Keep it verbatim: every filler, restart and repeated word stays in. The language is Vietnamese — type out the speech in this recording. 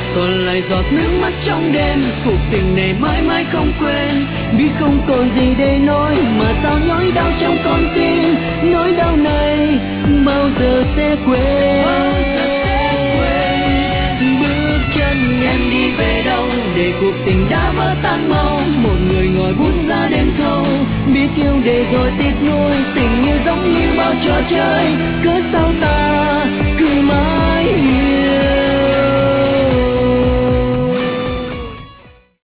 còn lại giọt nước mắt trong đêm. Cuộc tình này mãi mãi không quên, biết không còn gì để nói mà sao nhói đau trong con tim. Nỗi đau này bao giờ sẽ quên? Bước chân em đi về đâu để cuộc tình đã vỡ tan mau? Một người ngồi bút ra đêm thâu, biết yêu để rồi tiếc nuối. Tình yêu giống như bao trò chơi, cớ sao ta